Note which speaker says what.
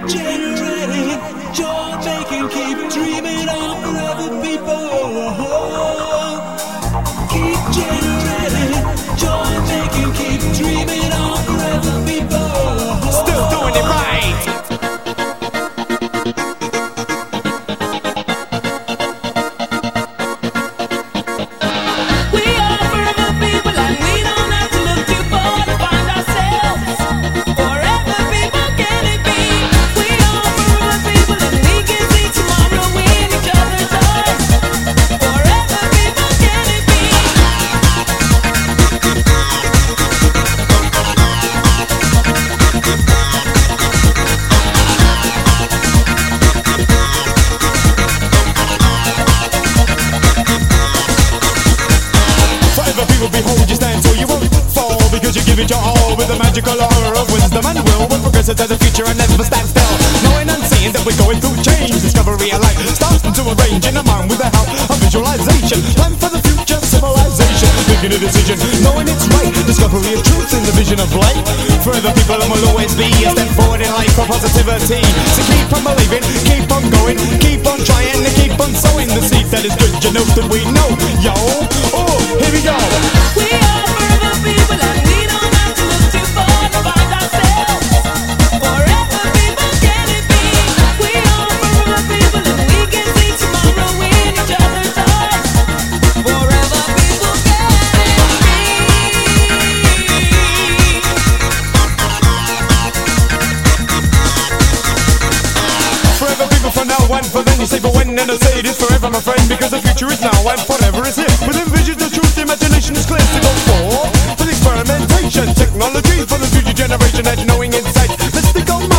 Speaker 1: generating, joy making, keep dreaming on forever, people. Keep generating, joy making, keep dreaming on forever, people.
Speaker 2: Still doing it right.
Speaker 3: We are forever people, and we don't have to look too far to find ourselves. Forever people, can it be? We are forever people, and we can see tomorrow in each other's eyes. Forever people, can it be?
Speaker 2: Forever people behold you stand so you won't fall, because you give it your all with the magical aura of wisdom and will. What progresses to the future and never stand still, knowing and seeing that we're going through change. Discovery of life starts to arrange in a mind with the help of visualization. Plan for the future civilization, making a decision, knowing it's right. Discovery of truth in the vision of light. Forever people and will always be a step forward in life for positivity. So keep on believing, keep on going, keep on trying, and keep on sowing the seed that is good. You know that we know, yo. Oh, here we go.
Speaker 3: We are forever people, and we don't have to look too far to find ourselves. Forever people, can it be? We are forever people, and we can see tomorrow in each other's eyes. Forever people, can it be?
Speaker 2: Forever people for now and for then. You say for when, and I say it is forever, my friend, because the future is now and forever is here. Within visions of truth, the imagination is clear to go for the experimentation. Technology for the future generation, and knowing insight. Mystical